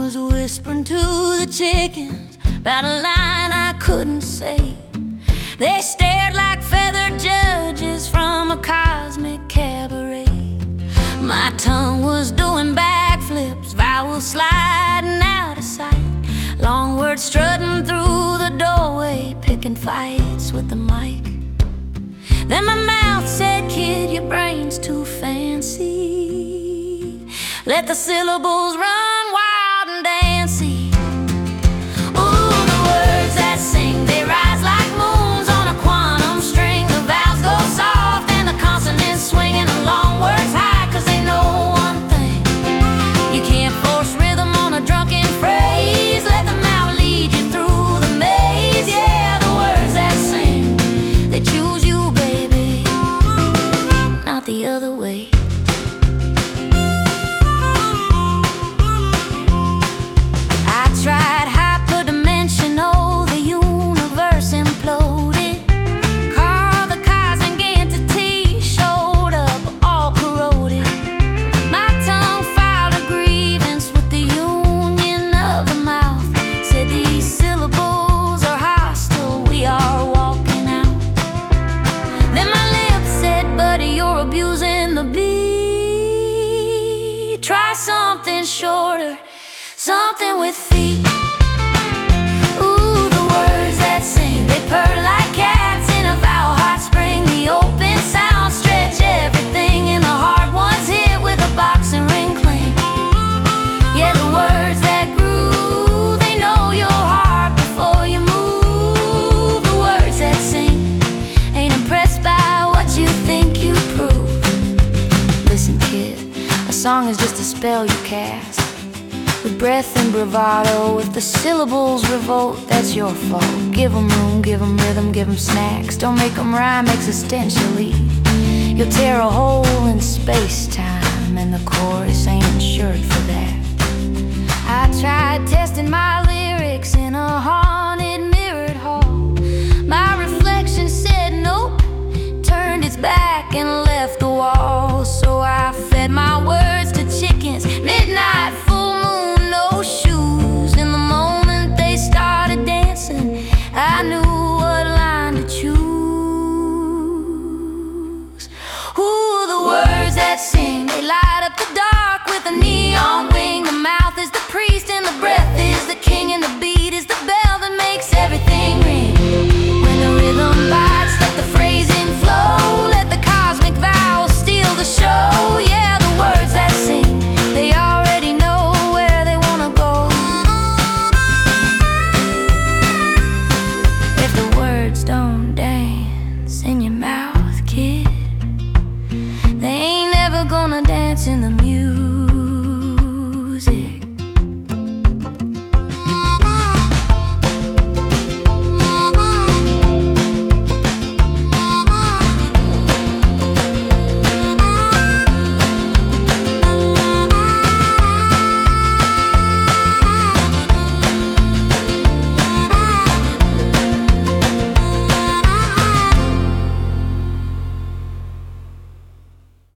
was whispering to the chickens about a line I couldn't say. They stared like feathered judges from a cosmic cabaret. My tongue was doing backflips, vowels sliding out of sight, long words strutting through the doorway, picking fights with the mic. Then my mouth said, "Kid, your brain's too fancy. Let the syllables run wild and dancy." Ooh, the words that sing, they rise like moons on a quantum string. The vowels go soft and the consonants swing, and the long words high, 'cause they know one thing: you can't force rhythm on a drunken phrase. Let the mouth lead you through the maze. Yeah, the words that sing, they choose you, baby, not the other way. Tried hyperdimensional, the universe imploded. Carl the cosmic entity showed up, all corroded. My tongue filed a grievance with the union of the mouth, said these syllables are hostile, we are walking out. Then my lips said, "Buddy, you're abusing the beat. Try something shorter, something with feet." Ooh, the words that sing, they purr like cats in a vowel hot spring. The open sound stretch everything, and the hard ones hit with a boxing ring cling. Yeah, the words that groove, they know your heart before you move. The words that sing ain't impressed by what you think you prove. Listen, kid, a song is just a spell you cast, with breath and bravado. If the syllables revolt, that's your fault. Give 'em room, give 'em rhythm, give 'em snacks. Don't make 'em rhyme existentially. You'll tear a hole in space-time, and the chorus ain't insured for that. I tried testing my lyrics in a haunted mirrored hall. My reflection said nope, turned its back and left the wall. So I fed my words to chickens, midnight, full moon, no shoes. In the moment they started dancing, I knew what line to choose. Ooh, the words that sing, they light up the dark with a neon.